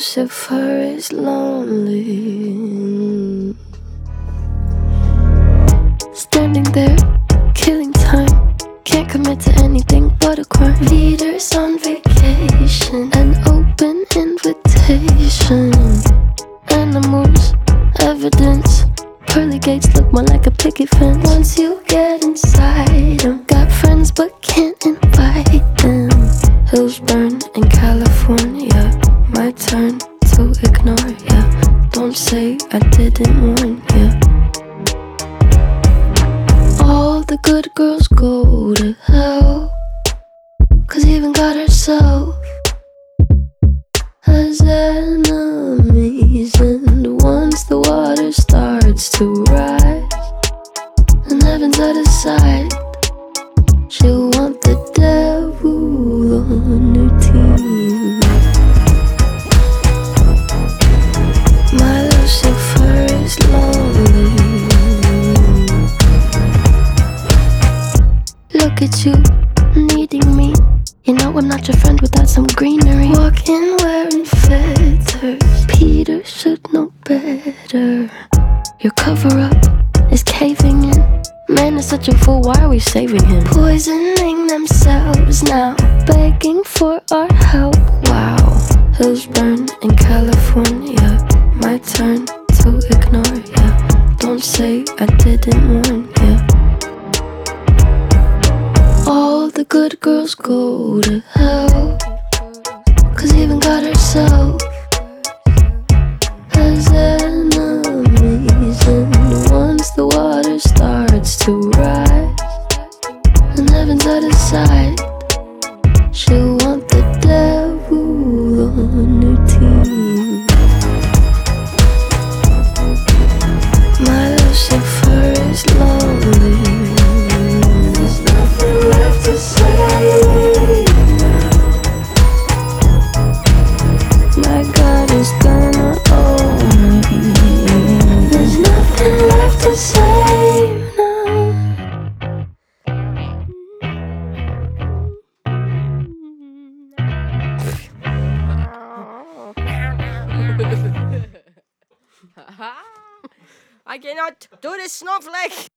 Lucifer is lonely. Standing there, killing time. Can't commit to anything but a crime. Leaders on vacation, an open invitation. Animals, evidence. Pearly gates look more like a picket fence. Once you get inside them, got friends but can't invite them. Hills burn in California. My turn to ignore ya. Don't say I didn't warn ya. All the good girls go to hell, 'cause even God herself has enemies. And once the water starts to rise and heaven's out of sight, she'll want the devil on her team. My Lucifer is lonely. Look at you, needing me. You know I'm not your friend without some greenery. Walking wearing feathers, Peter should know better. Your cover-up is caving in. Man is such a fool, why are we saving him? Poisoning themselves now, begging for our help. Wow, hills burn in California. My turn to ignore ya. Don't say I didn't warn ya. All the good girls go to hell, 'cause even God herself has enemies. And once the water starts to rise and heaven's out of sight, she'll want the devil on her team. My Lucifer is lonely. There's nothing left to say now. My God is gonna own me. There's nothing left to say now. I cannot do this, snowflake.